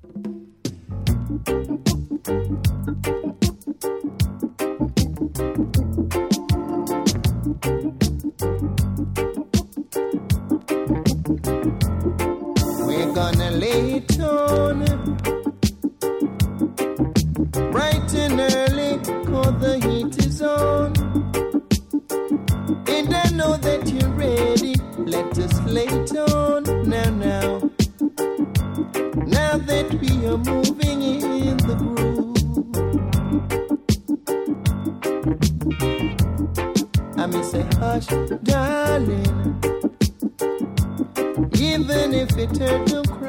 We're gonna lay it on bright and early, 'cause the heat is on. And I know that you're ready. Let us lay it on now. Now that we are moving in the groove, I may say hush, darling, even if it hurt to